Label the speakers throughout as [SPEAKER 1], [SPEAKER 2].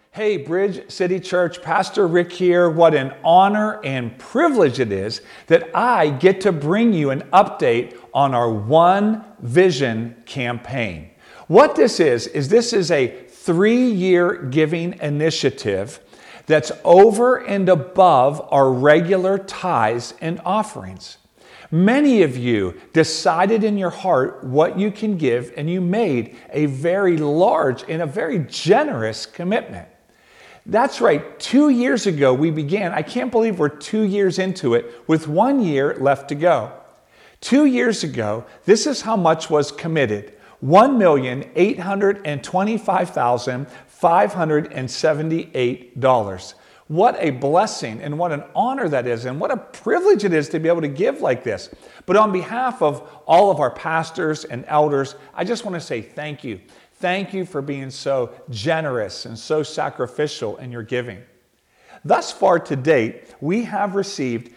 [SPEAKER 1] Hey, Bridge City Church, Pastor Rick here. What an honor and privilege it is that I get to bring you an update on our One Vision campaign. What this is this is a 3-year giving initiative that's over and above our regular tithes and offerings. Many of you decided in your heart what you can give, and you made a very large and a very generous commitment. That's right, 2 years ago we began. I can't believe we're 2 years into it with 1 year left to go. 2 years ago, this is how much was committed: $1,825,578. What a blessing and what an honor that is, and what a privilege it is to be able to give like this. But on behalf of all of our pastors and elders, I just want to say thank you. Thank you for being so generous and so sacrificial in your giving. Thus far to date, we have received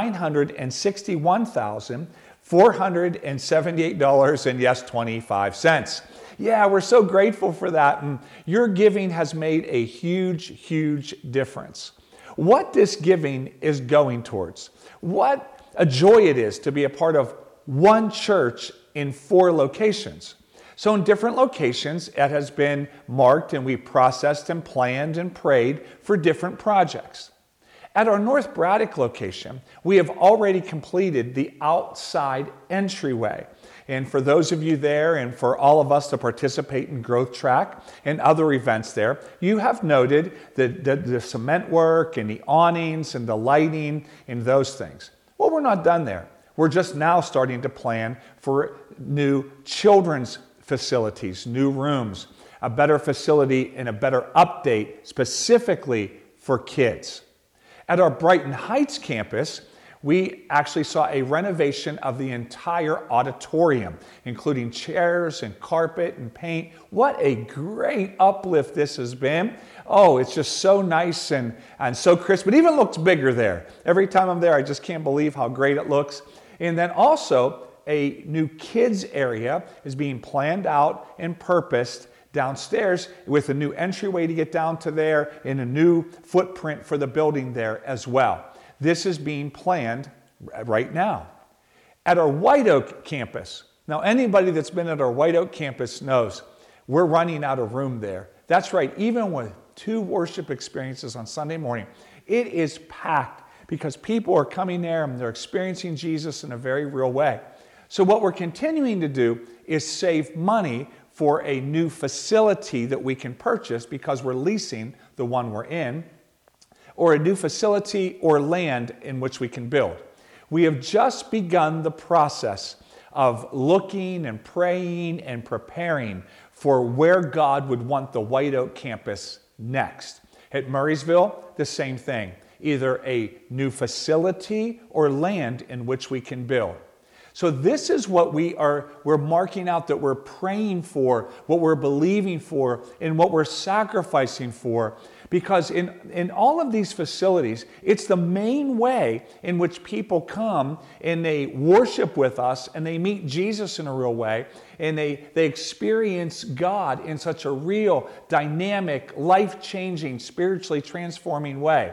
[SPEAKER 1] $961,478 and yes, 25 cents. Yeah, we're so grateful for that. And your giving has made a huge, huge difference. What this giving is going towards, what a joy it is to be a part of one church in 4 locations. So in different locations, it has been marked, and we processed and planned and prayed for different projects. At our North Braddock location, we have already completed the outside entryway. And for those of you there, and for all of us to participate in Growth Track and other events there, you have noted the cement work and the awnings and the lighting and those things. Well, we're not done there. We're just now starting to plan for new children's facilities, new rooms, a better facility, and a better update specifically for kids. At our Brighton Heights campus, we actually saw a renovation of the entire auditorium, including chairs and carpet and paint. What a great uplift this has been. Oh, it's just so nice and so crisp. It even looks bigger there. Every time I'm there, I just can't believe how great it looks. And then also, a new kids area is being planned out and purposed downstairs with a new entryway to get down to there and a new footprint for the building there as well. This is being planned right now. At our White Oak campus, now anybody that's been at our White Oak campus knows we're running out of room there. That's right, even with 2 worship experiences on Sunday morning, it is packed because people are coming there and they're experiencing Jesus in a very real way. So what we're continuing to do is save money for a new facility that we can purchase because we're leasing the one we're in, or a new facility or land in which we can build. We have just begun the process of looking and praying and preparing for where God would want the White Oak campus next. At Murraysville, the same thing. Either a new facility or land in which we can build. So this is what we're marking out, that we're praying for, what we're believing for, and what we're sacrificing for. Because in all of these facilities, it's the main way in which people come and they worship with us and they meet Jesus in a real way, and they experience God in such a real, dynamic, life-changing, spiritually transforming way.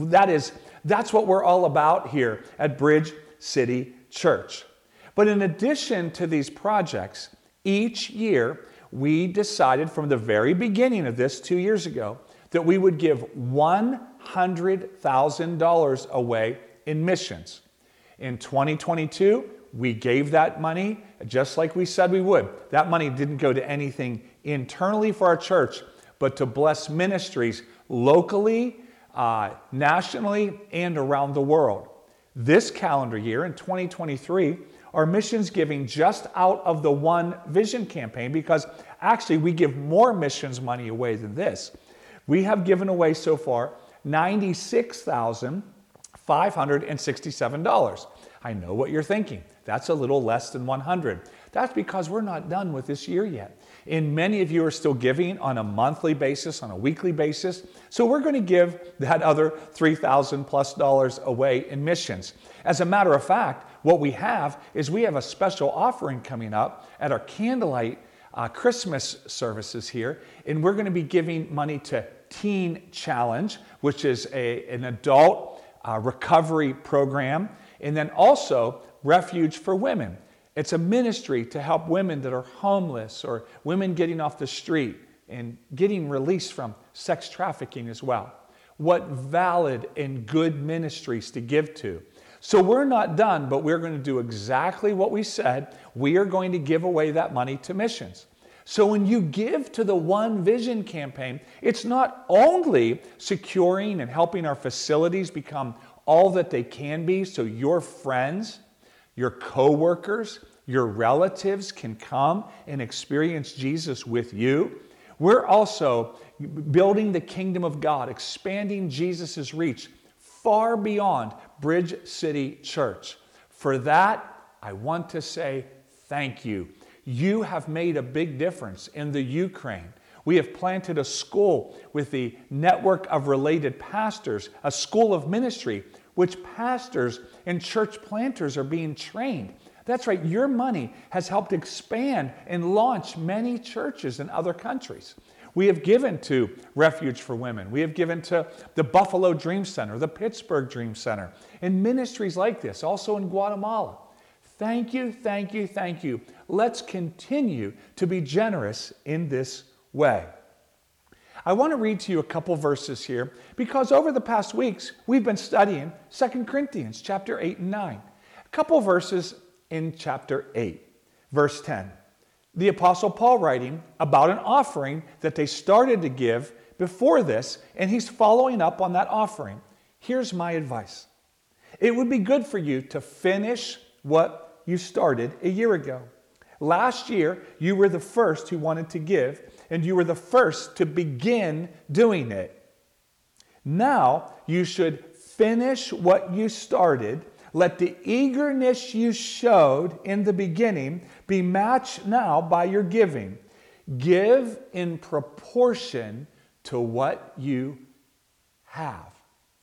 [SPEAKER 1] That's what we're all about here at Bridge City Church. But in addition to these projects, each year we decided from the very beginning of this 2 years ago that we would give $100,000 away in missions. In 2022, we gave that money just like we said we would. That money didn't go to anything internally for our church, but to bless ministries locally, nationally, and around the world. This calendar year, in 2023, our missions giving just out of the One Vision campaign, because actually we give more missions money away than this. We have given away so far $96,567. I know what you're thinking. That's a little less than 100. That's because we're not done with this year yet. And many of you are still giving on a monthly basis, on a weekly basis. So we're going to give that other $3,000 plus away in missions. As a matter of fact, what we have is we have a special offering coming up at our candlelight Christmas services here, and we're going to be giving money to Teen Challenge, which is an adult recovery program, and then also Refuge for Women. It's a ministry to help women that are homeless or women getting off the street and getting released from sex trafficking as well. What valid and good ministries to give to. So we're not done, but we're going to do exactly what we said. We are going to give away that money to missions. So when you give to the One Vision campaign, it's not only securing and helping our facilities become all that they can be, so your friends, your coworkers, your relatives can come and experience Jesus with you. We're also building the kingdom of God, expanding Jesus' reach far beyond Bridge City Church. For that, I want to say thank you. You have made a big difference in the Ukraine. We have planted a school with the network of related pastors, a school of ministry, which pastors and church planters are being trained. That's right, your money has helped expand and launch many churches in other countries. We have given to Refuge for Women. We have given to the Buffalo Dream Center, the Pittsburgh Dream Center, and ministries like this, also in Guatemala. Thank you, thank you, thank you. Let's continue to be generous in this way. I want to read to you a couple verses here because over the past weeks, we've been studying 2 Corinthians chapter 8 and 9. A couple verses in chapter 8, verse 10. The Apostle Paul writing about an offering that they started to give before this, and he's following up on that offering. Here's my advice. It would be good for you to finish what you started a year ago. Last year, you were the first who wanted to give, and you were the first to begin doing it. Now, you should finish what you started. Let the eagerness you showed in the beginning be matched now by your giving. Give in proportion to what you have.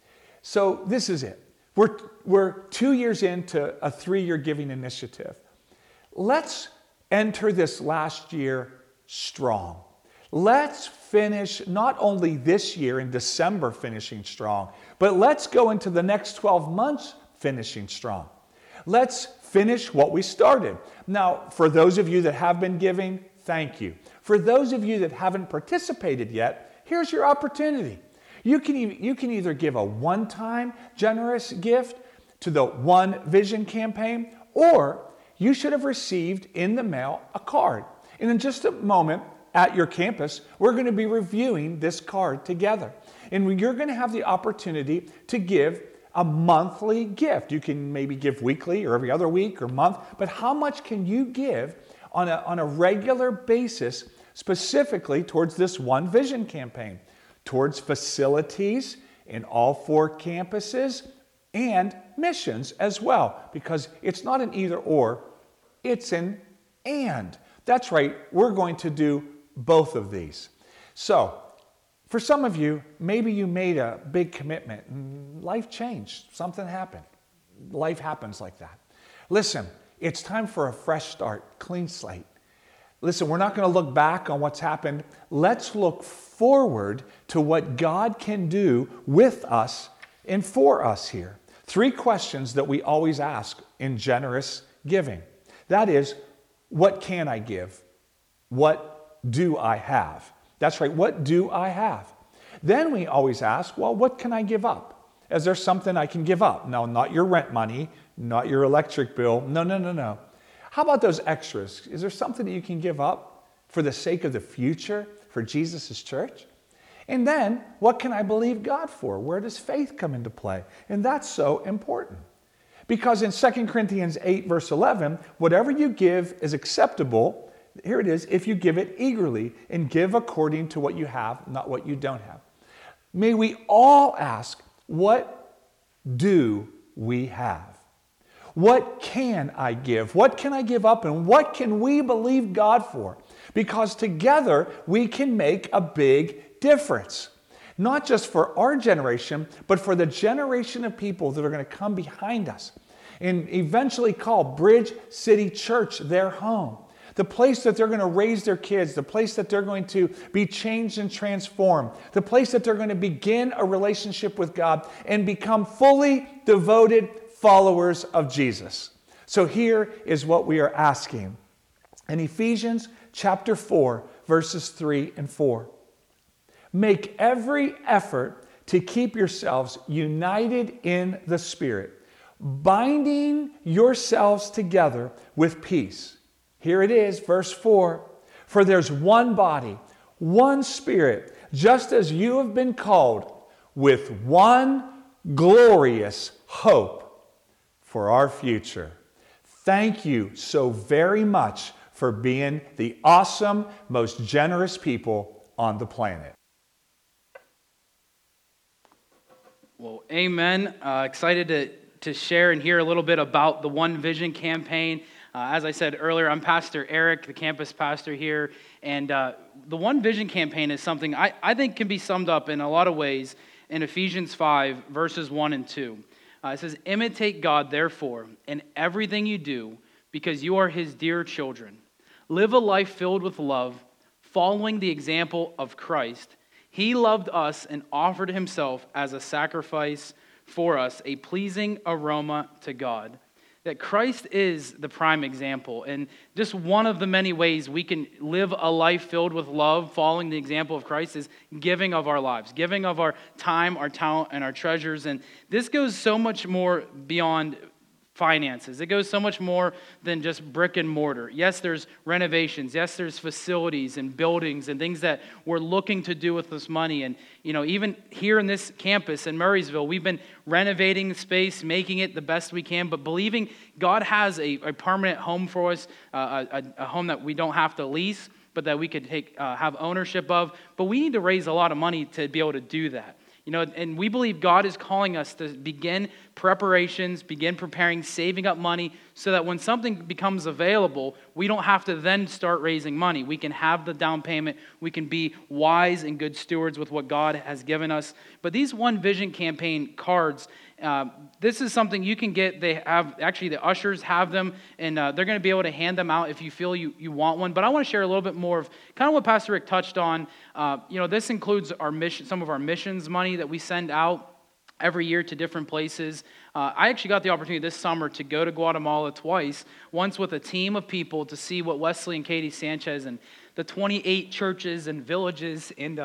[SPEAKER 1] So this is it. We're 2 years into a 3-year giving initiative. Let's enter this last year strong. Let's finish not only this year in December finishing strong, but let's go into the next 12 months finishing strong. Let's finish what we started. Now, for those of you that have been giving, thank you. For those of you that haven't participated yet, here's your opportunity. You can either give a one-time generous gift to the One Vision campaign, or you should have received in the mail a card. And in just a moment at your campus, we're going to be reviewing this card together. And you're going to have the opportunity to give a monthly gift. You can maybe give weekly or every other week or month, but how much can you give on a regular basis specifically towards this One Vision campaign, towards facilities in all 4 campuses and missions as well, because it's not an either or, it's an and. That's right, we're going to do both of these. So, for some of you, maybe you made a big commitment and life changed. Something happened. Life happens like that. Listen, it's time for a fresh start, clean slate. Listen, we're not going to look back on what's happened. Let's look forward to what God can do with us and for us here. 3 questions that we always ask in generous giving. That is, what can I give? What do I have? That's right, what do I have? Then we always ask, well, what can I give up? Is there something I can give up? No, not your rent money, not your electric bill. No. How about those extras? Is there something that you can give up for the sake of the future, for Jesus' church? And then, what can I believe God for? Where does faith come into play? And that's so important. Because in 2 Corinthians 8, verse 11, whatever you give is acceptable. Here it is, if you give it eagerly and give according to what you have, not what you don't have. May we all ask, what do we have? What can I give? What can I give up? And what can we believe God for? Because together we can make a big difference. Not just for our generation, but for the generation of people that are going to come behind us and eventually call Bridge City Church their home. the place that they're going to raise their kids, the place that they're going to be changed and transformed, the place that they're going to begin a relationship with God and become fully devoted followers of Jesus. So here is what we are asking. In Ephesians chapter 4, verses 3 and 4. Make every effort to keep yourselves united in the Spirit, binding yourselves together with peace. Here it is, verse 4. For there's one body, one Spirit, just as you have been called, with one glorious hope for our future. Thank you so very much for being the awesome, most generous people on the planet.
[SPEAKER 2] Well, amen. Excited to share and hear a little bit about the One Vision campaign. As I said earlier, I'm Pastor Eric, the campus pastor here, and the One Vision campaign is something I think can be summed up in a lot of ways in Ephesians 5, verses 1 and 2. It says, imitate God, therefore, in everything you do, because you are His dear children. Live a life filled with love, following the example of Christ. He loved us and offered Himself as a sacrifice for us, a pleasing aroma to God. That Christ is the prime example, and just one of the many ways we can live a life filled with love, following the example of Christ, is giving of our lives, giving of our time, our talent, and our treasures. And this goes so much more beyond finances. It goes so much more than just brick and mortar. Yes, there's renovations. Yes, there's facilities and buildings and things that we're looking to do with this money. And, even here in this campus in Murraysville, we've been renovating the space, making it the best we can, but believing God has a permanent home for us, a home that we don't have to lease, but that we could have ownership of. But we need to raise a lot of money to be able to do that. And we believe God is calling us to begin preparations, begin preparing, saving up money so that when something becomes available, we don't have to then start raising money. We can have the down payment. We can be wise and good stewards with what God has given us. But these One Vision campaign cards, this is something you can get. They have, actually the ushers have them, and they're going to be able to hand them out if you feel you want one. But I want to share a little bit more of kind of what Pastor Rick touched on. This includes our mission, some of our missions money that we send out every year to different places. I actually got the opportunity this summer to go to Guatemala twice, once with a team of people to see what Wesley and Katie Sanchez and the 28 churches and villages and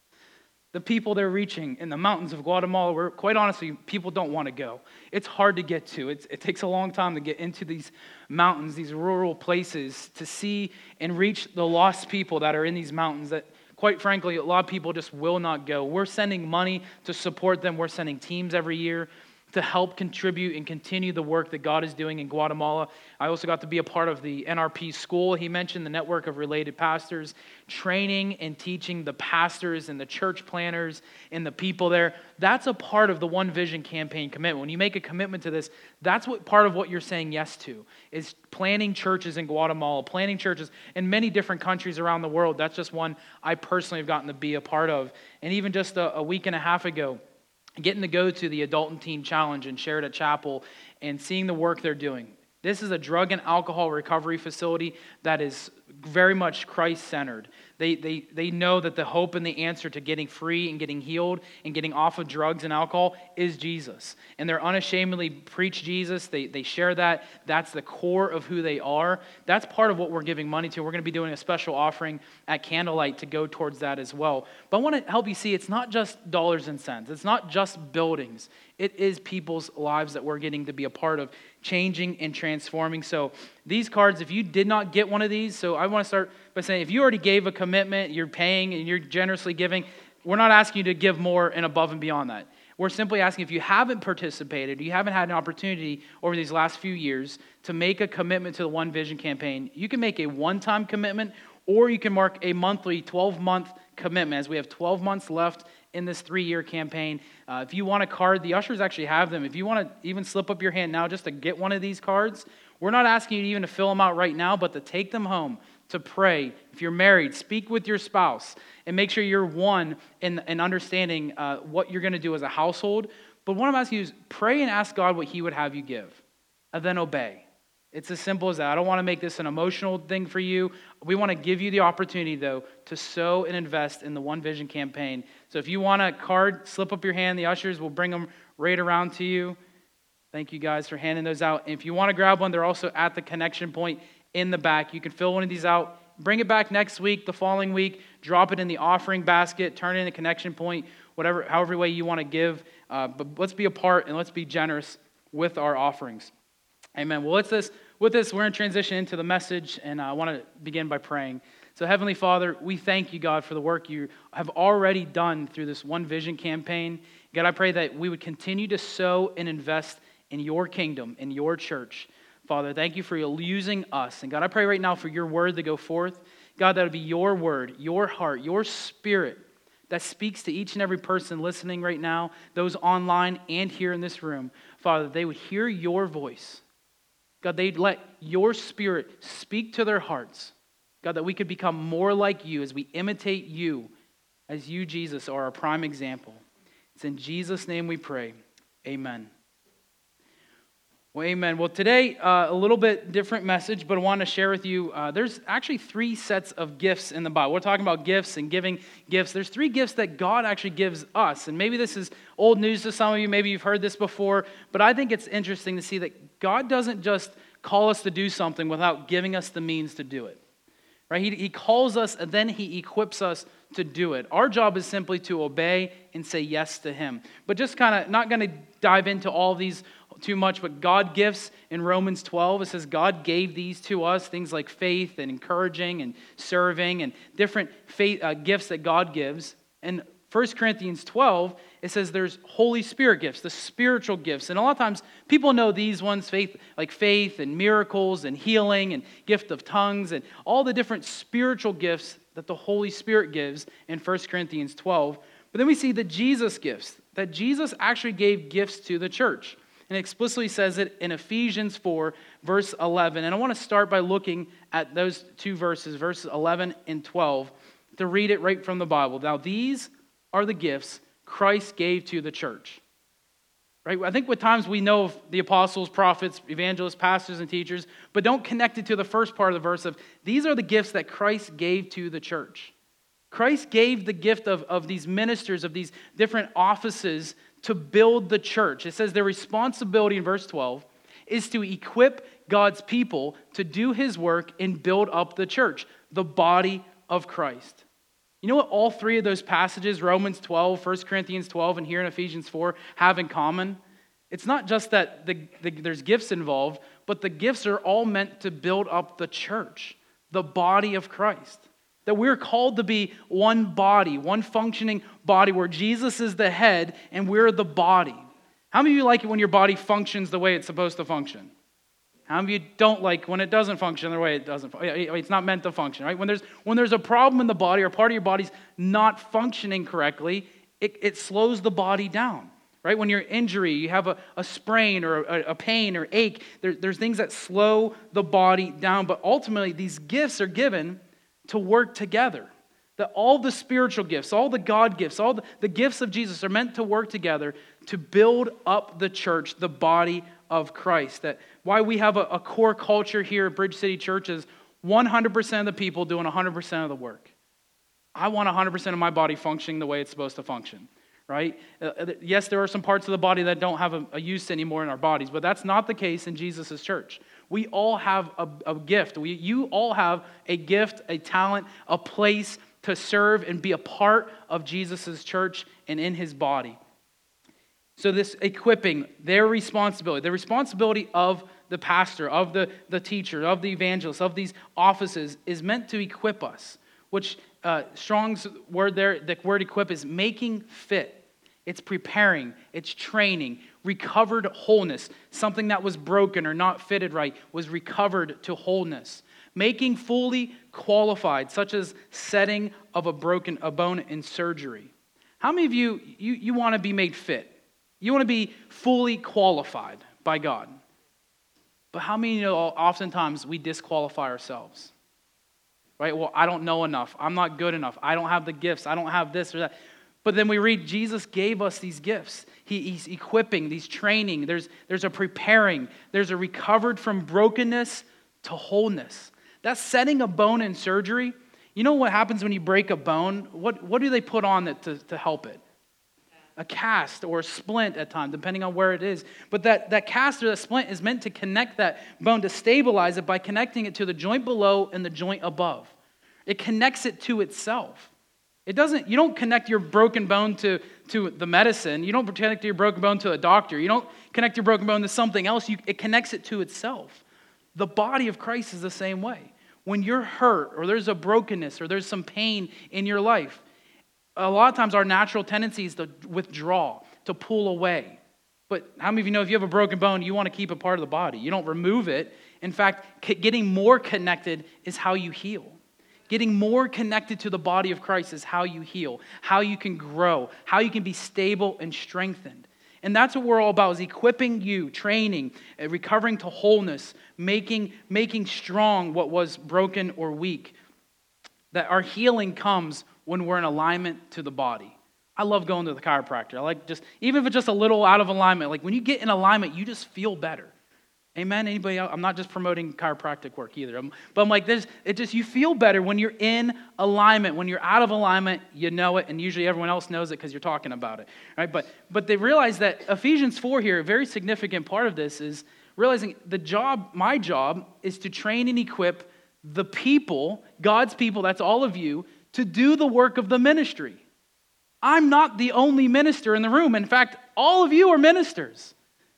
[SPEAKER 2] the people they're reaching in the mountains of Guatemala, where quite honestly, people don't want to go. It's hard to get to. It takes a long time to get into these mountains, these rural places, to see and reach the lost people that are in these mountains that, quite frankly, a lot of people just will not go. We're sending money to support them. We're sending teams every year to help contribute and continue the work that God is doing in Guatemala. I also got to be a part of the NRP school. He mentioned the network of related pastors, training and teaching the pastors and the church planners and the people there. That's a part of the One Vision campaign commitment. When you make a commitment to this, that's what part of what you're saying yes to, is planning churches in Guatemala, planning churches in many different countries around the world. That's just one I personally have gotten to be a part of. And even just a week and a half ago, getting to go to the Adult and Teen Challenge in Sheridan Chapel and seeing the work they're doing. This is a drug and alcohol recovery facility that is very much Christ-centered. They know that the hope and the answer to getting free and getting healed and getting off of drugs and alcohol is Jesus. And they're unashamedly preach Jesus. They share that. That's the core of who they are. That's part of what we're giving money to. We're going to be doing a special offering at Candlelight to go towards that as well. But I want to help you see it's not just dollars and cents. It's not just buildings. It is people's lives that we're getting to be a part of, changing and transforming. So these cards, if you did not get one of these, so I want to start by saying, if you already gave a commitment, you're paying and you're generously giving, we're not asking you to give more and above and beyond that. We're simply asking, if you haven't participated, you haven't had an opportunity over these last few years to make a commitment to the One Vision campaign, you can make a one-time commitment, or you can mark a monthly 12-month commitment, as we have 12 months left in this 3-year campaign. If you want a card, the ushers actually have them. If you want to even slip up your hand now just to get one of these cards, we're not asking you even to fill them out right now, but to take them home, to pray. If you're married, speak with your spouse and make sure you're one in understanding what you're going to do as a household. But what I'm asking you is pray and ask God what He would have you give, and then obey. It's as simple as that. I don't want to make this an emotional thing for you. We want to give you the opportunity, though, to sow and invest in the One Vision campaign. So if you want a card, slip up your hand. The ushers will bring them right around to you. Thank you guys for handing those out. And if you want to grab one, they're also at the connection point in the back. You can fill one of these out. Bring it back next week, the following week. Drop it in the offering basket. Turn it in a connection point, however way you want to give. But let's be a part and let's be generous with our offerings. Amen. Well, with this, we're in transition into the message, and I want to begin by praying. So, Heavenly Father, we thank you, God, for the work you have already done through this One Vision campaign. God, I pray that we would continue to sow and invest in your kingdom, in your church. Father, thank you for using us. And God, I pray right now for your word to go forth. God, that would be your word, your heart, your spirit that speaks to each and every person listening right now, those online and here in this room. Father, they would hear your voice. God, they'd let your spirit speak to their hearts. God, that we could become more like you as we imitate you, as you, Jesus, are our prime example. It's in Jesus' name we pray. Amen. Well, amen. Well, today, a little bit different message, but I want to share with you, there's actually 3 sets of gifts in the Bible. We're talking about gifts and giving gifts. There's 3 gifts that God actually gives us. And maybe this is old news to some of you. Maybe you've heard this before. But I think it's interesting to see that God doesn't just call us to do something without giving us the means to do it. Right? He calls us and then he equips us to do it. Our job is simply to obey and say yes to him. But just kind of not going to dive into all of these too much, but God gifts in Romans 12, it says God gave these to us, things like faith and encouraging and serving and different faith, gifts that God gives. And 1 Corinthians 12, it says there's Holy Spirit gifts, the spiritual gifts. And a lot of times people know these ones, faith and miracles and healing and gift of tongues and all the different spiritual gifts that the Holy Spirit gives in 1 Corinthians 12. But then we see the Jesus gifts, that Jesus actually gave gifts to the church. And it explicitly says it in Ephesians 4, verse 11. And I want to start by looking at those 2 verses, verses 11 and 12, to read it right from the Bible. Now, these are the gifts Christ gave to the church. Right? I think with times we know of the apostles, prophets, evangelists, pastors, and teachers, but don't connect it to the first part of the verse of these are the gifts that Christ gave to the church. Christ gave the gift of these ministers, of these different offices to build the church. It says their responsibility in verse 12 is to equip God's people to do his work and build up the church, the body of Christ. You know what all 3 of those passages, Romans 12, 1 Corinthians 12, and here in Ephesians 4, have in common? It's not just that there's gifts involved, but the gifts are all meant to build up the church, the body of Christ. That we're called to be one body, one functioning body where Jesus is the head and we're the body. How many of you like it when your body functions the way it's supposed to function? How many of you don't like when it doesn't function the way it doesn't? It's not meant to function, right? When there's a problem in the body or part of your body's not functioning correctly, it slows the body down, right? When you're injury, you have a sprain or a pain or ache, there's things that slow the body down. But ultimately, these gifts are given to work together. That all the spiritual gifts, all the God gifts, all the gifts of Jesus are meant to work together to build up the church, the body of Christ. That why we have a core culture here at Bridge City Church is 100% of the people doing 100% of the work. I want 100% of my body functioning the way it's supposed to function, right? Yes, there are some parts of the body that don't have a use anymore in our bodies, but that's not the case in Jesus' church. We all have a gift. You all have a gift, a talent, a place to serve and be a part of Jesus' church and in his body. So this equipping, their responsibility, the responsibility of the pastor, of the teacher, of the evangelist, of these offices is meant to equip us, which Strong's word there, the word equip is making fit. It's preparing, it's training, recovered wholeness. Something that was broken or not fitted right was recovered to wholeness. Making fully qualified, such as setting of a bone in surgery. How many of you want to be made fit? You want to be fully qualified by God. But how many know oftentimes we disqualify ourselves? Right? Well, I don't know enough. I'm not good enough. I don't have the gifts. I don't have this or that. But then we read Jesus gave us these gifts. He's equipping, he's training. There's a preparing. There's a recovered from brokenness to wholeness. That's setting a bone in surgery. You know what happens when you break a bone? What do they put on it to help it? A cast or a splint at times, depending on where it is. But that cast or that splint is meant to connect that bone, to stabilize it by connecting it to the joint below and the joint above. It connects it to itself. You don't connect your broken bone to the medicine. You don't connect your broken bone to a doctor. You don't connect your broken bone to something else. It connects it to itself. The body of Christ is the same way. When you're hurt or there's a brokenness or there's some pain in your life, a lot of times our natural tendency is to withdraw, to pull away. But how many of you know if you have a broken bone, you want to keep it part of the body? You don't remove it. In fact, getting more connected is how you heal. Getting more connected to the body of Christ is how you heal, how you can grow, how you can be stable and strengthened. And that's what we're all about, is equipping you, training, recovering to wholeness, making strong what was broken or weak. That our healing comes when we're in alignment to the body. I love going to the chiropractor. I like even if it's just a little out of alignment, like when you get in alignment, you just feel better. Amen? Anybody else? I'm not just promoting chiropractic work either. But I'm like, you feel better when you're in alignment. When you're out of alignment, you know it, and usually everyone else knows it because you're talking about it. Right? But they realize that Ephesians 4 here, a very significant part of this is realizing my job is to train and equip the people, God's people, that's all of you, to do the work of the ministry. I'm not the only minister in the room. In fact, all of you are ministers.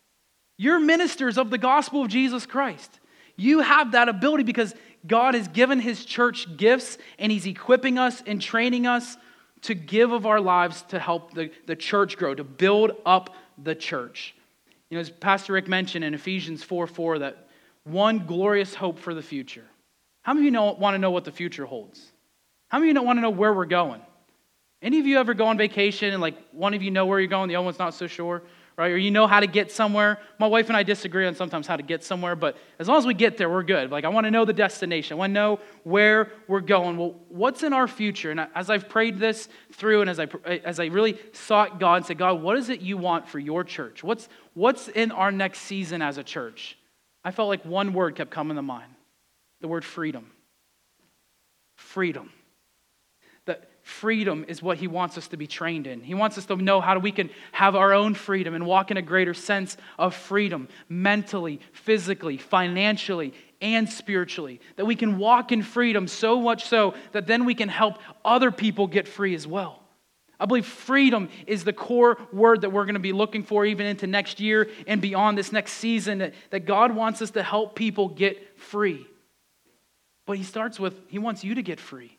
[SPEAKER 2] You're ministers of the gospel of Jesus Christ. You have that ability because God has given his church gifts and he's equipping us and training us to give of our lives to help the church grow, to build up the church. You know, as Pastor Rick mentioned in Ephesians 4:4, that one glorious hope for the future. How many of you want to know what the future holds? How many of you don't want to know where we're going? Any of you ever go on vacation and like one of you know where you're going, the other one's not so sure? Right? Or you know how to get somewhere. My wife and I disagree on sometimes how to get somewhere, but as long as we get there, we're good. Like, I want to know the destination. I want to know where we're going. Well, what's in our future? And as I've prayed this through and as I really sought God and said, God, what is it you want for your church? What's in our next season as a church? I felt like one word kept coming to mind. The word freedom. Freedom. That freedom is what he wants us to be trained in. He wants us to know how we can have our own freedom and walk in a greater sense of freedom, mentally, physically, financially, and spiritually. That we can walk in freedom so much so that then we can help other people get free as well. I believe freedom is the core word that we're going to be looking for even into next year and beyond this next season, that God wants us to help people get free. But he starts with, he wants you to get free.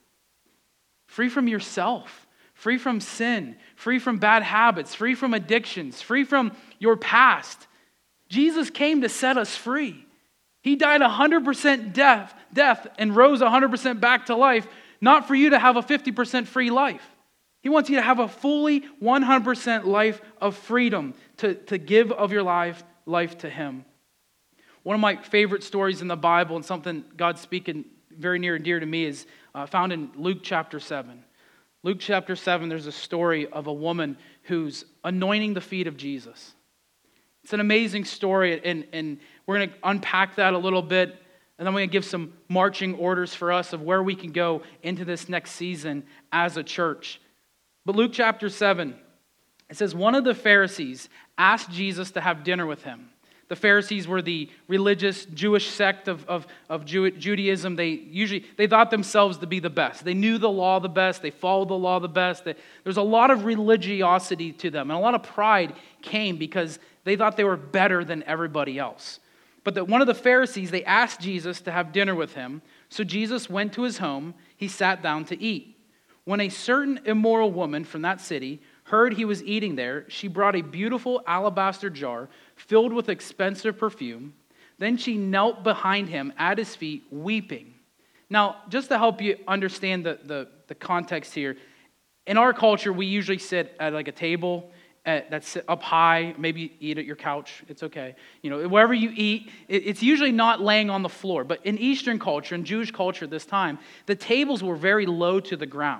[SPEAKER 2] Free from yourself, free from sin, free from bad habits, free from addictions, free from your past. Jesus came to set us free. He died 100% death and rose 100% back to life, not for you to have a 50% free life. He wants you to have a fully 100% life of freedom to give of your life to him. One of my favorite stories in the Bible and something God's speaking very near and dear to me is found in Luke chapter 7. Luke chapter 7, there's a story of a woman who's anointing the feet of Jesus. It's an amazing story, and we're going to unpack that a little bit, and then we're going to give some marching orders for us of where we can go into this next season as a church. But Luke chapter 7, it says, one of the Pharisees asked Jesus to have dinner with him. The Pharisees were the religious Jewish sect of Judaism. They thought themselves to be the best. They knew the law the best. They followed the law the best. There's a lot of religiosity to them, and a lot of pride came because they thought they were better than everybody else. But one of the Pharisees, they asked Jesus to have dinner with him. So Jesus went to his home. He sat down to eat. When a certain immoral woman from that city heard he was eating there, she brought a beautiful alabaster jar filled with expensive perfume. Then she knelt behind him at his feet, weeping. Now, just to help you understand the context here, in our culture, we usually sit at like a table that's up high, maybe eat at your couch, it's okay. You know, wherever you eat, it's usually not laying on the floor. But in Eastern culture, in Jewish culture at this time, the tables were very low to the ground.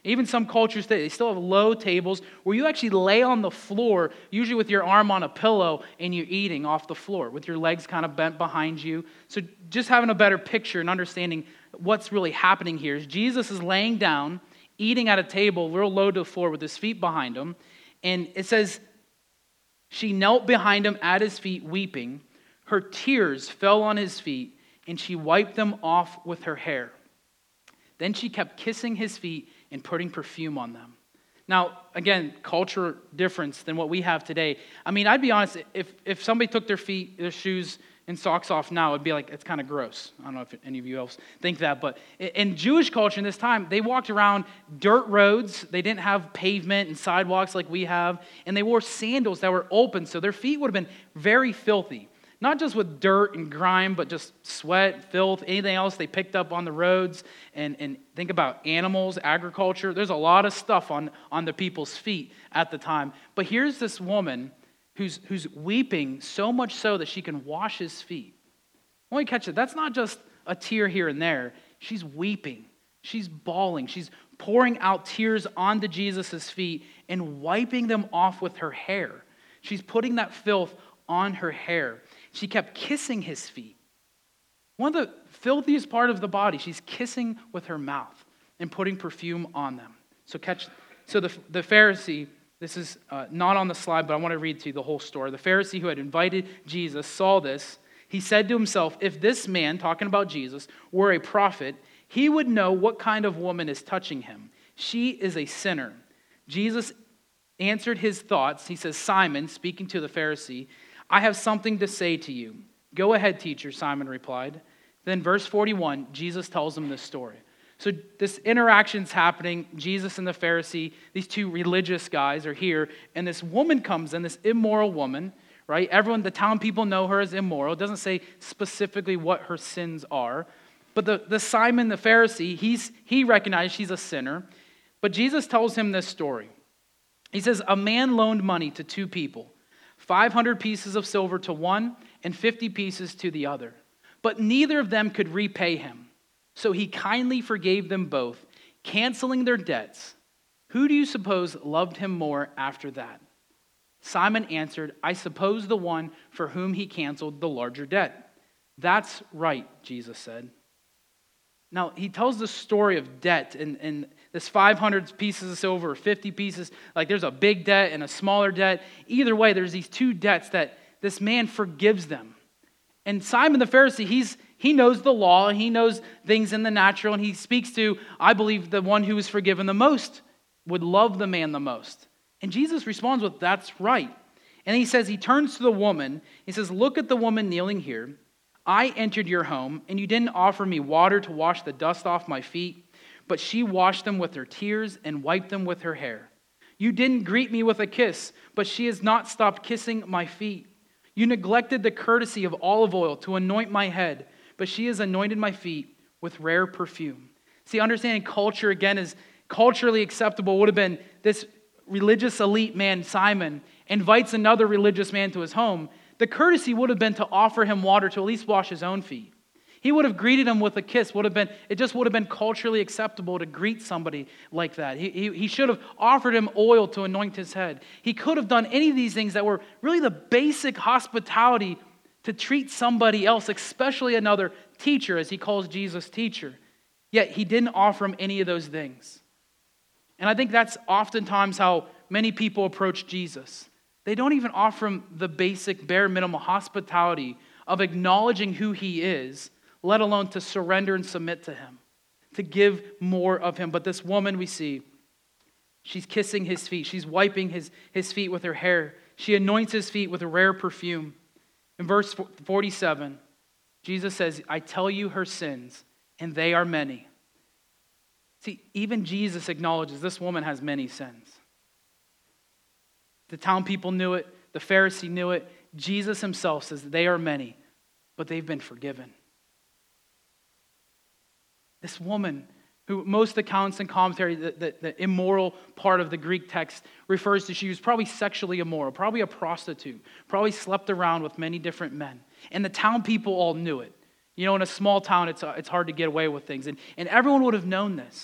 [SPEAKER 2] Even some cultures today, they still have low tables where you actually lay on the floor, usually with your arm on a pillow, and you're eating off the floor with your legs kind of bent behind you. So just having a better picture and understanding what's really happening here is Jesus is laying down, eating at a table real low to the floor with his feet behind him. And it says, she knelt behind him at his feet weeping. Her tears fell on his feet, and she wiped them off with her hair. Then she kept kissing his feet and putting perfume on them. Now, again, culture difference than what we have today. I mean, I'd be honest, if somebody took their feet, their shoes, and socks off now, it'd be like, it's kind of gross. I don't know if any of you else think that, but in Jewish culture in this time, they walked around dirt roads. They didn't have pavement and sidewalks like we have, and they wore sandals that were open, so their feet would have been very filthy. Not just with dirt and grime, but just sweat, filth, anything else they picked up on the roads. And think about animals, agriculture. There's a lot of stuff on the people's feet at the time. But here's this woman who's weeping so much so that she can wash his feet. I want you to catch it. That's not just a tear here and there. She's weeping. She's bawling. She's pouring out tears onto Jesus' feet and wiping them off with her hair. She's putting that filth on her hair. She kept kissing his feet. One of the filthiest part of the body, she's kissing with her mouth and putting perfume on them. So the Pharisee, this is not on the slide, but I want to read to you the whole story. The Pharisee who had invited Jesus saw this. He said to himself, if this man, talking about Jesus, were a prophet, he would know what kind of woman is touching him. She is a sinner. Jesus answered his thoughts. He says, Simon, speaking to the Pharisee, I have something to say to you. Go ahead, teacher, Simon replied. Then verse 41, Jesus tells him this story. So this interaction's happening. Jesus and the Pharisee, these two religious guys are here, and this woman comes in, this immoral woman, right? Everyone, the town people know her as immoral. It doesn't say specifically what her sins are. But the Simon, the Pharisee, he recognizes she's a sinner. But Jesus tells him this story. He says, a man loaned money to two people. 500 pieces of silver to one and 50 pieces to the other. But neither of them could repay him. So he kindly forgave them both, canceling their debts. Who do you suppose loved him more after that? Simon answered, I suppose the one for whom he canceled the larger debt. That's right, Jesus said. Now, he tells the story of debt, and this 500 pieces of silver or 50 pieces, like there's a big debt and a smaller debt. Either way, there's these two debts that this man forgives them. And Simon the Pharisee, he knows the law, he knows things in the natural, and he speaks to, I believe, the one who is forgiven the most would love the man the most. And Jesus responds with, that's right. And he says, he turns to the woman, he says, look at the woman kneeling here. I entered your home, and you didn't offer me water to wash the dust off my feet, but she washed them with her tears and wiped them with her hair. You didn't greet me with a kiss, but she has not stopped kissing my feet. You neglected the courtesy of olive oil to anoint my head, but she has anointed my feet with rare perfume. See, understanding culture, again, is culturally acceptable would have been this religious elite man, Simon, invites another religious man to his home. The courtesy would have been to offer him water to at least wash his own feet. He would have greeted him with a kiss. It just would have been culturally acceptable to greet somebody like that. He should have offered him oil to anoint his head. He could have done any of these things that were really the basic hospitality to treat somebody else, especially another teacher, as he calls Jesus teacher. Yet he didn't offer him any of those things. And I think that's oftentimes how many people approach Jesus. They don't even offer him the basic, bare minimum hospitality of acknowledging who he is, let alone to surrender and submit to him, to give more of him. But this woman we see, she's kissing his feet. She's wiping his feet with her hair. She anoints his feet with a rare perfume. In verse 47, Jesus says, I tell you her sins, and they are many. See, even Jesus acknowledges this woman has many sins. The town people knew it. The Pharisee knew it. Jesus himself says they are many, but they've been forgiven. This woman, who most accounts and commentary, the immoral part of the Greek text refers to, she was probably sexually immoral, probably a prostitute, probably slept around with many different men. And the town people all knew it. You know, in a small town, it's hard to get away with things. And everyone would have known this.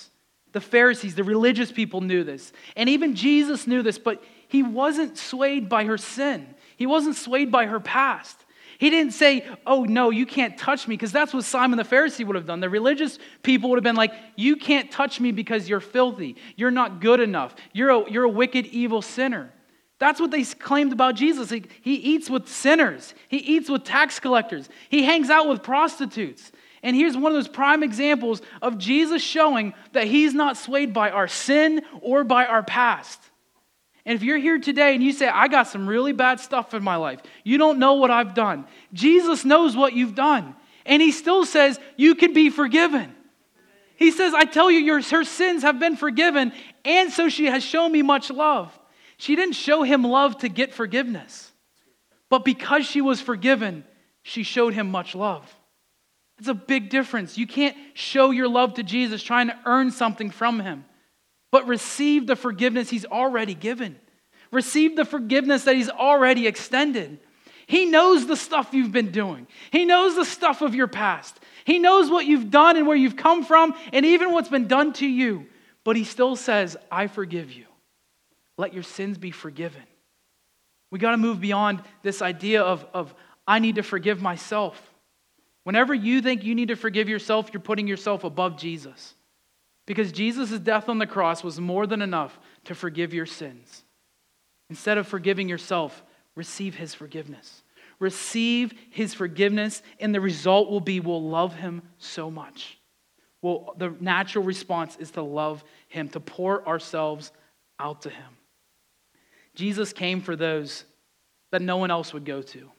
[SPEAKER 2] The Pharisees, the religious people knew this. And even Jesus knew this, but he wasn't swayed by her sin. He wasn't swayed by her past. He didn't say, oh no, you can't touch me, because that's what Simon the Pharisee would have done. The religious people would have been like, you can't touch me because you're filthy. You're not good enough. You're a wicked, evil sinner. That's what they claimed about Jesus. He eats with sinners. He eats with tax collectors. He hangs out with prostitutes. And here's one of those prime examples of Jesus showing that he's not swayed by our sin or by our past. And if you're here today and you say, I got some really bad stuff in my life, you don't know what I've done. Jesus knows what you've done. And he still says, you can be forgiven. He says, I tell you, her sins have been forgiven, and so she has shown me much love. She didn't show him love to get forgiveness. But because she was forgiven, she showed him much love. It's a big difference. You can't show your love to Jesus trying to earn something from him, but receive the forgiveness he's already given. Receive the forgiveness that he's already extended. He knows the stuff you've been doing. He knows the stuff of your past. He knows what you've done and where you've come from and even what's been done to you. But he still says, I forgive you. Let your sins be forgiven. We got to move beyond this idea of I need to forgive myself. Whenever you think you need to forgive yourself, you're putting yourself above Jesus. Because Jesus' death on the cross was more than enough to forgive your sins. Instead of forgiving yourself, receive his forgiveness. Receive his forgiveness, and the result will be we'll love him so much. Well, the natural response is to love him, to pour ourselves out to him. Jesus came for those that no one else would go to.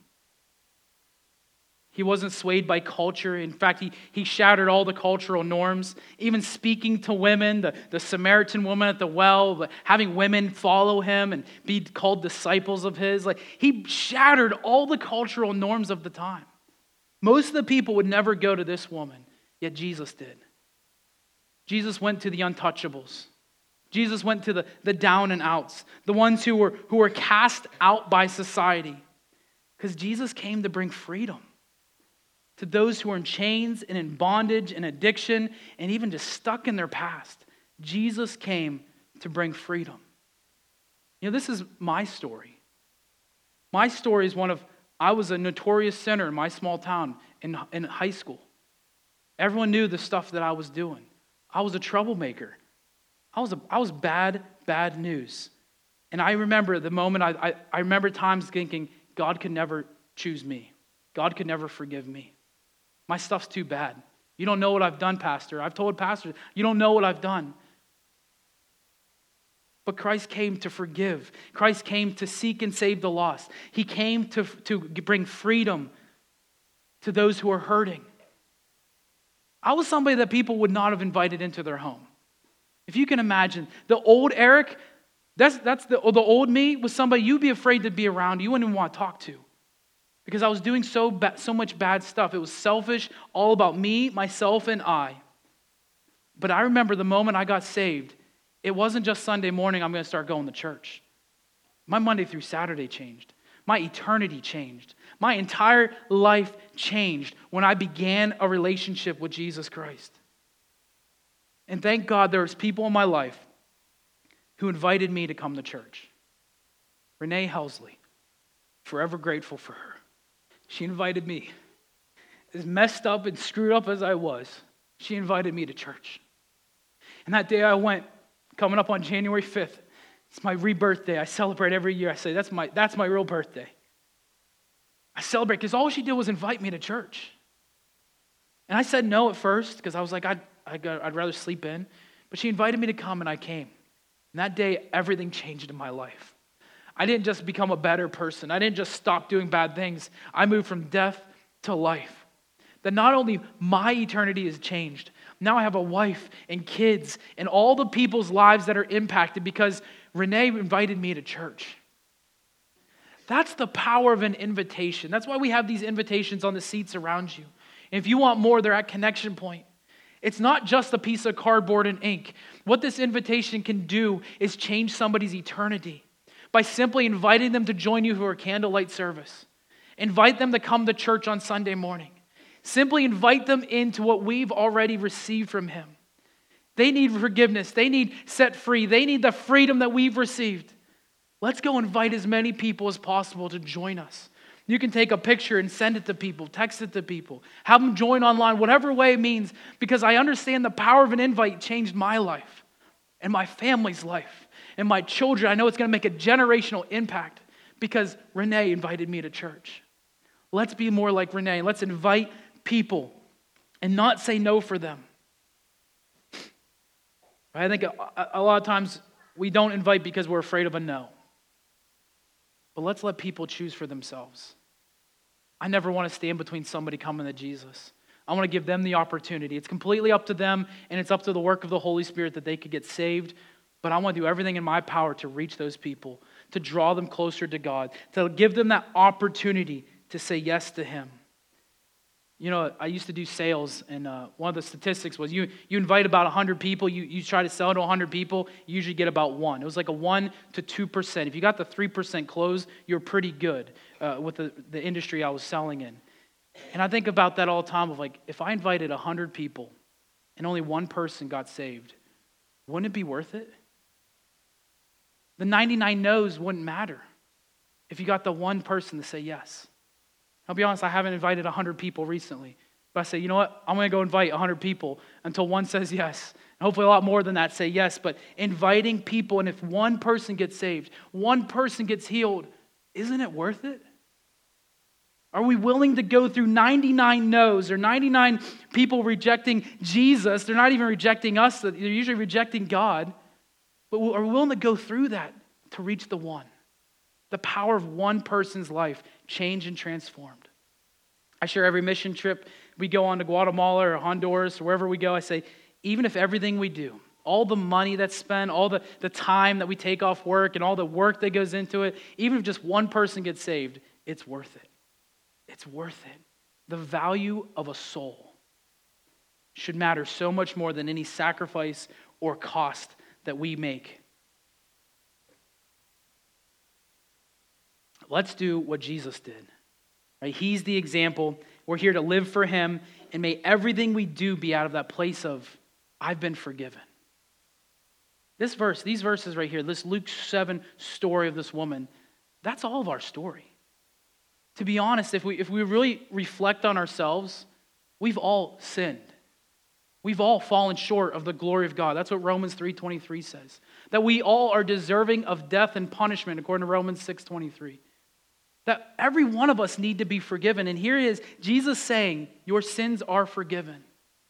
[SPEAKER 2] He wasn't swayed by culture. In fact, he shattered all the cultural norms, even speaking to women, the Samaritan woman at the well, having women follow him and be called disciples of his. He shattered all the cultural norms of the time. Most of the people would never go to this woman, yet Jesus did. Jesus went to the untouchables. Jesus went to the down and outs, the ones who were cast out by society. Because Jesus came to bring freedom to those who are in chains and in bondage and addiction and even just stuck in their past. Jesus came to bring freedom. You know, this is my story. My story is one of, I was a notorious sinner in my small town in high school. Everyone knew the stuff that I was doing. I was a troublemaker. I was bad news. And I remember the moment, I remember times thinking, God could never choose me. God could never forgive me. My stuff's too bad. You don't know what I've done, Pastor. I've told pastors, you don't know what I've done. But Christ came to forgive. Christ came to seek and save the lost. He came to bring freedom to those who are hurting. I was somebody that people would not have invited into their home. If you can imagine, the old Eric, that's the old me was somebody you'd be afraid to be around. You wouldn't even want to talk to. Because I was doing so much bad stuff. It was selfish, all about me, myself, and I. But I remember the moment I got saved, it wasn't just Sunday morning, I'm going to start going to church. My Monday through Saturday changed. My eternity changed. My entire life changed when I began a relationship with Jesus Christ. And thank God there was people in my life who invited me to come to church. Renee Helsley, forever grateful for her. She invited me. As messed up and screwed up as I was, she invited me to church. And that day I went, coming up on January 5th. It's my rebirth day. I celebrate every year. I say, that's my real birthday. I celebrate because all she did was invite me to church. And I said no at first because I was like, I'd rather sleep in. But she invited me to come and I came. And that day, everything changed in my life. I didn't just become a better person. I didn't just stop doing bad things. I moved from death to life. That not only my eternity has changed, now I have a wife and kids and all the people's lives that are impacted because Renee invited me to church. That's the power of an invitation. That's why we have these invitations on the seats around you. And if you want more, they're at Connection Point. It's not just a piece of cardboard and ink. What this invitation can do is change somebody's eternity by simply inviting them to join you for a candlelight service. Invite them to come to church on Sunday morning. Simply invite them into what we've already received from him. They need forgiveness. They need set free. They need the freedom that we've received. Let's go invite as many people as possible to join us. You can take a picture and send it to people, text it to people, have them join online, whatever way it means, because I understand the power of an invite changed my life and my family's life and my children. I know it's going to make a generational impact because Renee invited me to church. Let's be more like Renee. Let's invite people and not say no for them. I think a lot of times we don't invite because we're afraid of a no. But let's let people choose for themselves. I never want to stand between somebody coming to Jesus. I want to give them the opportunity. It's completely up to them, and it's up to the work of the Holy Spirit that they could get saved. But I want to do everything in my power to reach those people, to draw them closer to God, to give them that opportunity to say yes to Him. You know, I used to do sales, and one of the statistics was you invite about 100 people, you try to sell to 100 people, you usually get about 1. It was like a 1 to 2%. If you got the 3% close, you're pretty good with the industry I was selling in. And I think about that all the time of like, if I invited 100 people and only one person got saved, wouldn't it be worth it? The 99 no's wouldn't matter if you got the one person to say yes. I'll be honest, I haven't invited 100 people recently. But I say, you know what? I'm going to go invite 100 people until one says yes. And hopefully a lot more than that say yes. But inviting people, and if one person gets saved, one person gets healed, isn't it worth it? Are we willing to go through 99 no's or 99 people rejecting Jesus? They're not even rejecting us. They're usually rejecting God. But are we willing to go through that to reach the one? The power of one person's life changed and transformed. I share every mission trip we go on to Guatemala or Honduras or wherever we go. I say, even if everything we do, all the money that's spent, all the time that we take off work and all the work that goes into it, even if just one person gets saved, it's worth it. It's worth it. The value of a soul should matter so much more than any sacrifice or cost that we make. Let's do what Jesus did. Right? He's the example. We're here to live for Him, and may everything we do be out of that place of, I've been forgiven. These verses right here, this Luke 7 story of this woman, that's all of our story. To be honest, if we really reflect on ourselves, we've all sinned. We've all fallen short of the glory of God. That's what Romans 3:23 says. That we all are deserving of death and punishment, according to Romans 6:23. That every one of us need to be forgiven. And here is Jesus saying, your sins are forgiven.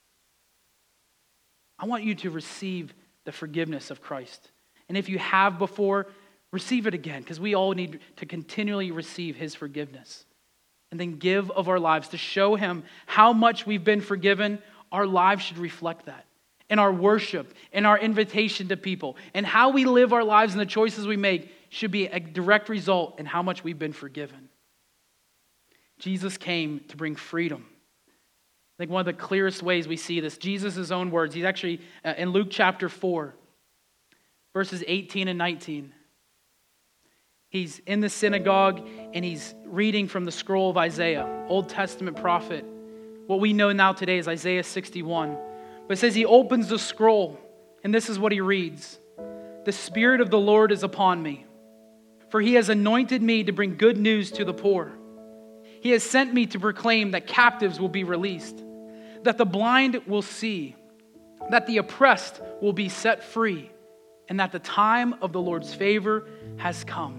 [SPEAKER 2] I want you to receive the forgiveness of Christ. And if you have before, receive it again, because we all need to continually receive His forgiveness. And then give of our lives to show Him how much we've been forgiven. Our lives should reflect that. And our worship, and our invitation to people, and how we live our lives and the choices we make should be a direct result in how much we've been forgiven. Jesus came to bring freedom. I think one of the clearest ways we see this, Jesus' own words, he's actually in Luke chapter 4, verses 18 and 19. He's in the synagogue and he's reading from the scroll of Isaiah, Old Testament prophet. What we know now today is Isaiah 61. But it says he opens the scroll, and this is what he reads. The Spirit of the Lord is upon me, for He has anointed me to bring good news to the poor. He has sent me to proclaim that captives will be released, that the blind will see, that the oppressed will be set free, and that the time of the Lord's favor has come.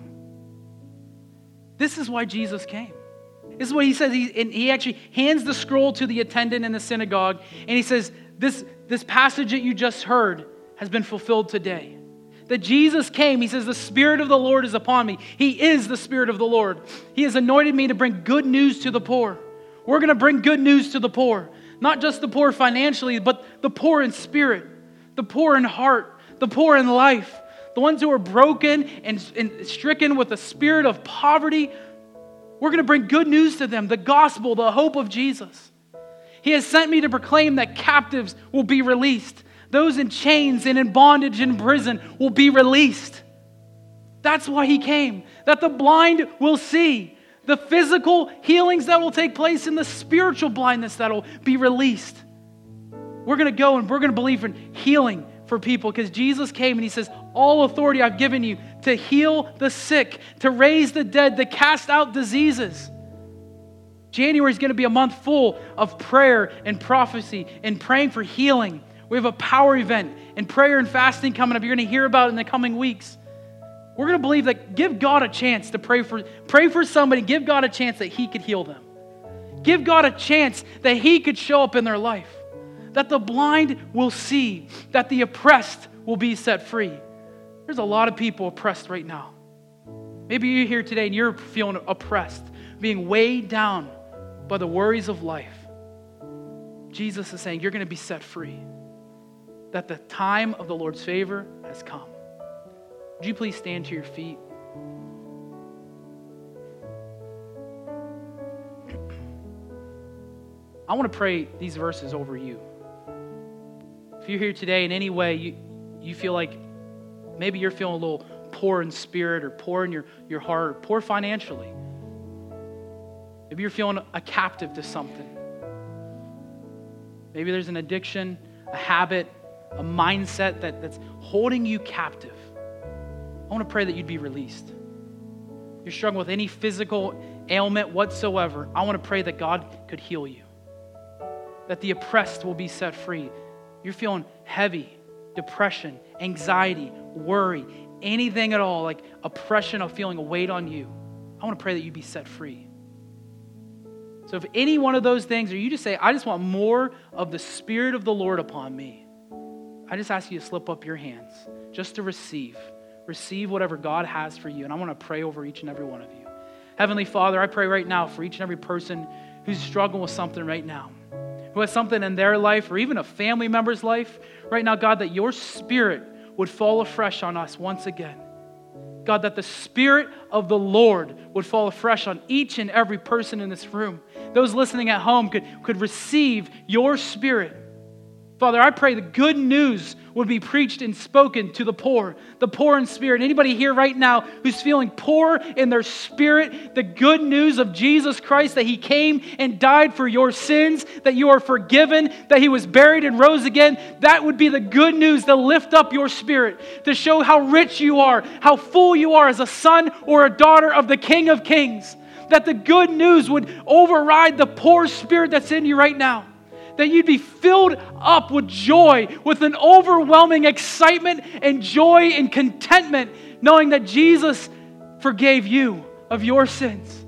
[SPEAKER 2] This is why Jesus came. This is what he says. He actually hands the scroll to the attendant in the synagogue, and he says, this passage that you just heard has been fulfilled today. That Jesus came, he says, the Spirit of the Lord is upon me. He is the Spirit of the Lord. He has anointed me to bring good news to the poor. We're going to bring good news to the poor. Not just the poor financially, but the poor in spirit, the poor in heart, the poor in life, the ones who are broken and stricken with a spirit of poverty. We're going to bring good news to them, the gospel, the hope of Jesus. He has sent me to proclaim that captives will be released. Those in chains and in bondage in prison will be released. That's why He came. That the blind will see. The physical healings that will take place and the spiritual blindness that will be released. We're going to go and we're going to believe in healing for people because Jesus came and he says, all authority I've given you to heal the sick, to raise the dead, to cast out diseases. January is going to be a month full of prayer and prophecy and praying for healing. We have a power event and prayer and fasting coming up. You're going to hear about it in the coming weeks. We're going to believe that give God a chance to pray for somebody. Give God a chance that he could heal them. Give God a chance that he could show up in their life. That the blind will see. That the oppressed will be set free. There's a lot of people oppressed right now. Maybe you're here today and you're feeling oppressed, being weighed down by the worries of life. Jesus is saying you're going to be set free. That the time of the Lord's favor has come. Would you please stand to your feet? I want to pray these verses over you. If you're here today in any way, you feel like maybe you're feeling a little poor in spirit or poor in your heart or poor financially. Maybe you're feeling a captive to something. Maybe there's an addiction, a habit, a mindset that's holding you captive. I want to pray that you'd be released. If you're struggling with any physical ailment whatsoever, I want to pray that God could heal you. That the oppressed will be set free. You're feeling heavy, depression, anxiety, worry, anything at all, like oppression of feeling a weight on you. I want to pray that you'd be set free. So if any one of those things, or you just say, I just want more of the Spirit of the Lord upon me, I just ask you to slip up your hands just to receive whatever God has for you. And I want to pray over each and every one of you. Heavenly Father, I pray right now for each and every person who's struggling with something right now, who has something in their life or even a family member's life right now, God, that your Spirit would fall afresh on us once again. God, that the Spirit of the Lord would fall afresh on each and every person in this room. Those listening at home could receive your Spirit. Father, I pray the good news would be preached and spoken to the poor in spirit. Anybody here right now who's feeling poor in their spirit, the good news of Jesus Christ, that he came and died for your sins, that you are forgiven, that he was buried and rose again, that would be the good news to lift up your spirit, to show how rich you are, how full you are as a son or a daughter of the King of Kings. That the good news would override the poor spirit that's in you right now. That you'd be filled up with joy, with an overwhelming excitement and joy and contentment, knowing that Jesus forgave you of your sins.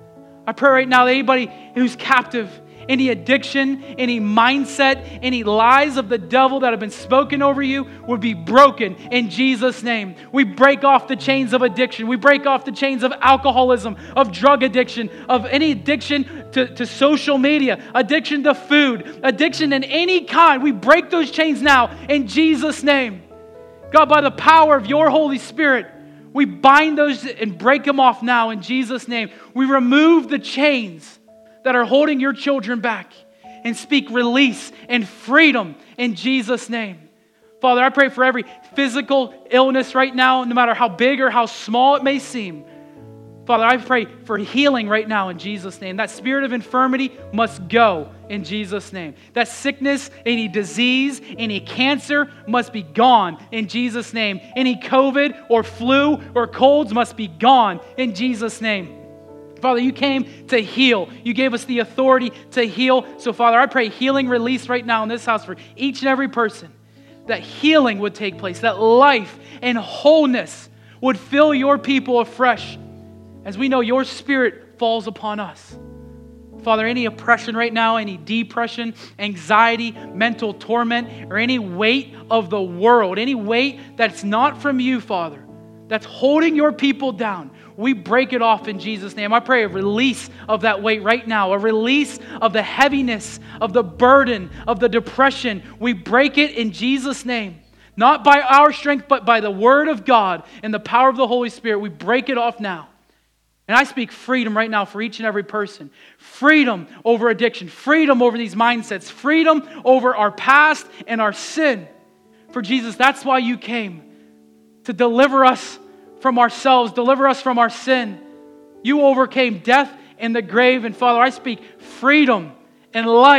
[SPEAKER 2] I pray right now that anybody who's captive, any addiction, any mindset, any lies of the devil that have been spoken over you would be broken in Jesus' name. We break off the chains of addiction. We break off the chains of alcoholism, of drug addiction, of any addiction to social media, addiction to food, addiction in any kind. We break those chains now in Jesus' name. God, by the power of your Holy Spirit, we bind those and break them off now in Jesus' name. We remove the chains that are holding your children back and speak release and freedom in Jesus' name. Father, I pray for every physical illness right now, no matter how big or how small it may seem. Father, I pray for healing right now in Jesus' name. That spirit of infirmity must go in Jesus' name. That sickness, any disease, any cancer must be gone in Jesus' name. Any COVID or flu or colds must be gone in Jesus' name. Father, you came to heal. You gave us the authority to heal. So, Father, I pray healing release right now in this house for each and every person. That healing would take place. That life and wholeness would fill your people afresh. As we know your Spirit falls upon us. Father, any oppression right now, any depression, anxiety, mental torment, or any weight of the world, any weight that's not from you, Father, that's holding your people down, we break it off in Jesus' name. I pray a release of that weight right now, a release of the heaviness, of the burden, of the depression. We break it in Jesus' name. Not by our strength, but by the Word of God and the power of the Holy Spirit. We break it off now. And I speak freedom right now for each and every person. Freedom over addiction, freedom over these mindsets, freedom over our past and our sin. For Jesus, that's why you came, to deliver us from ourselves, deliver us from our sin. You overcame death and the grave. And Father, I speak freedom and life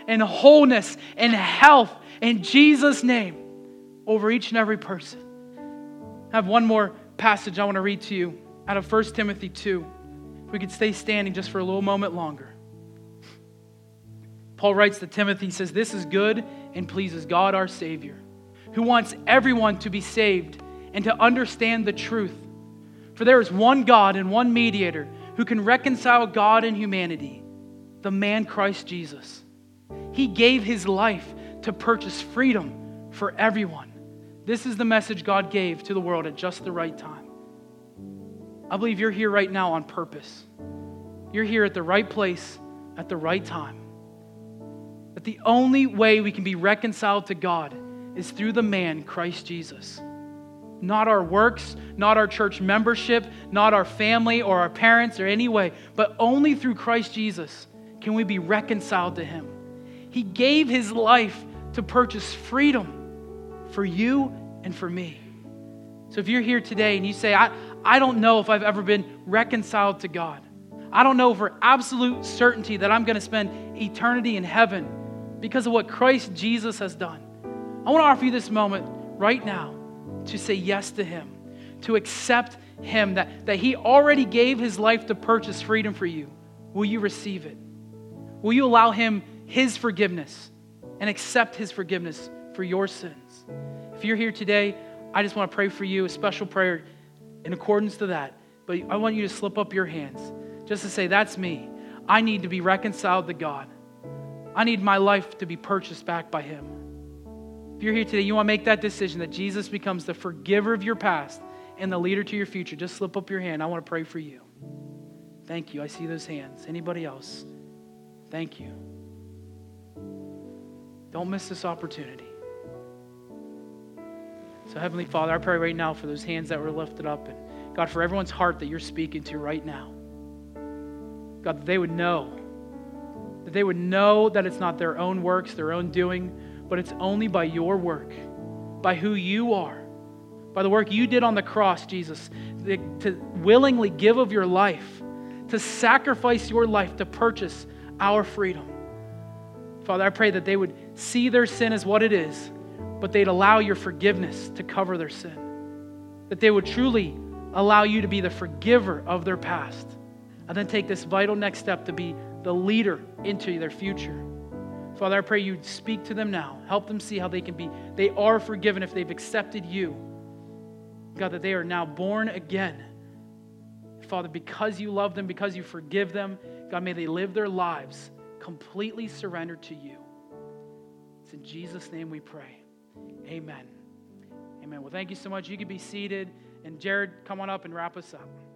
[SPEAKER 2] and wholeness and health in Jesus' name over each and every person. I have one more passage I want to read to you out of 1 Timothy 2. If we could stay standing just for a little moment longer. Paul writes to Timothy, he says, "This is good and pleases God our Savior, who wants everyone to be saved and to understand the truth. For there is one God and one mediator who can reconcile God and humanity, the man Christ Jesus. He gave his life to purchase freedom for everyone." This is the message God gave to the world at just the right time. I believe you're here right now on purpose. You're here at the right place at the right time. That the only way we can be reconciled to God is through the man Christ Jesus. Not our works, not our church membership, not our family or our parents or any way, but only through Christ Jesus can we be reconciled to him. He gave his life to purchase freedom for you and for me. So if you're here today and you say, I don't know if I've ever been reconciled to God. I don't know for absolute certainty that I'm going to spend eternity in heaven because of what Christ Jesus has done. I want to offer you this moment right now to say yes to him, to accept him, that he already gave his life to purchase freedom for you. Will you receive it? Will you allow him his forgiveness and accept his forgiveness for your sins? If you're here today, I just want to pray for you, a special prayer in accordance to that. But I want you to slip up your hands just to say, that's me. I need to be reconciled to God. I need my life to be purchased back by him. If you're here today, you want to make that decision that Jesus becomes the forgiver of your past and the leader to your future, just slip up your hand. I want to pray for you. Thank you. I see those hands. Anybody else? Thank you. Don't miss this opportunity. So Heavenly Father, I pray right now for those hands that were lifted up, and God, for everyone's heart that you're speaking to right now. God, that they would know that it's not their own works, their own doing, but it's only by your work, by who you are, by the work you did on the cross, Jesus, to willingly give of your life, to sacrifice your life to purchase our freedom. Father, I pray that they would see their sin as what it is, but they'd allow your forgiveness to cover their sin. That they would truly allow you to be the forgiver of their past, and then take this vital next step to be the leader into their future. Father, I pray you'd speak to them now. Help them see how they are forgiven if they've accepted you. God, that they are now born again. Father, because you love them, because you forgive them, God, may they live their lives completely surrendered to you. It's in Jesus' name we pray. Amen. Amen. Well, thank you so much. You can be seated. And Jared, come on up and wrap us up.